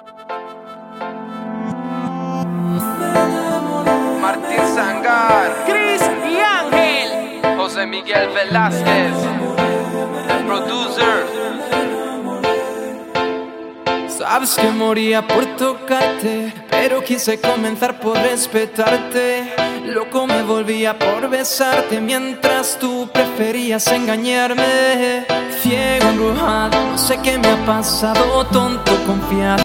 Martín Sangar, Chris y Ángel, José Miguel Velázquez, el producer. Sabes que moría por tocarte, pero quise comenzar por respetarte. Loco me volvía por besarte, mientras tú preferías engañarme. Ciego, embrujado, no sé qué me ha pasado, tonto confiado.